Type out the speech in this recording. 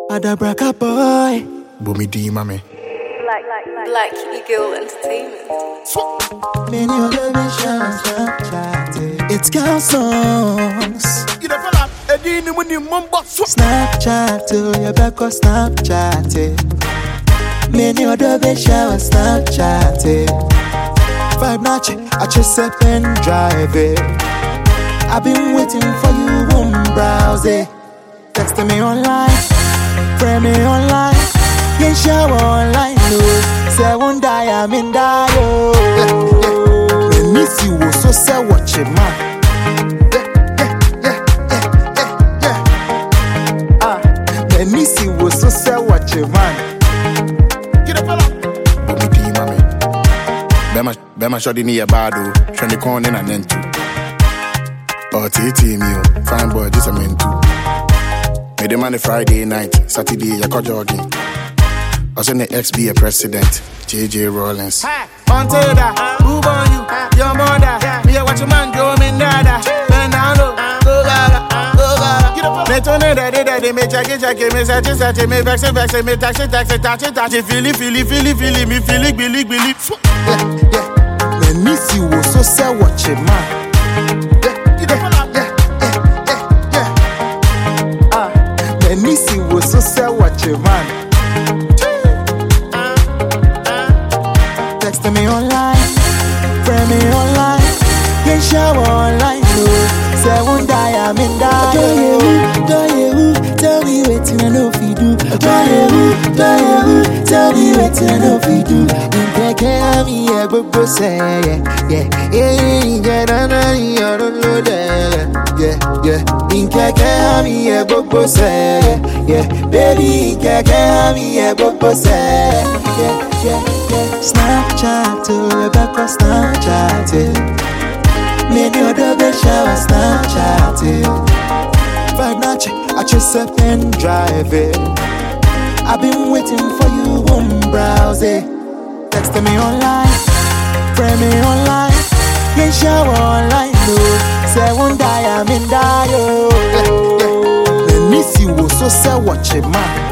Adabraka boy. Bumi D, mame. Black Eagle Entertainment. Many other missions Snapchat. It's girl songs. Snapchat to your back or Snapchat. Many other missions Snapchat. Vibe notch, I just a pen drive it. I've been waiting for you, browse it. Texting me online, friend me online. Yeah, shower online, no. Say one die, I'm in die, oh. Me miss you, so say watch it, man. Me miss you, so say watch it, man. Get up, fella. Bumi D, mame. Bema shodi ni yabado. Shoni kone na nentu. Oh, titi mio. Fine boy, this a mentu. Me the man Friday night. Saturday, ya ko jogging. I was in the ex be a president, JJ Rawlings. On Taylor, who born you? Your mother. Me a watch your man go me nada. Bend down low, go gaga, go gaga. Me turn it, they me jackie, me sachi, me vex, me taxi, feel it, me feel it, billy. Yeah. Me miss you, so say watch it, man. Me miss you, so say watch it, man. Texting me online, friend me online, yeah, shower online, no. Say one die, I'm in die. Do you, tell me what I know if you do. Do you, tell me what I know if you do. In take care of me, yeah, but say, yeah, I don't know that, yeah. In take care of me, yeah, but say, yeah, baby, in take care of me, yeah, but say, yeah. Snapchat to Rebecca Snapchat. Many other bitch shower Snapchat. Vibe notch, I just a pen drive it. I've been waiting for you, browse it. Texting me online, friend me online. Yeah, shower online, no. Say one die, I'm in die, oh. Me miss you, so say watch it, man.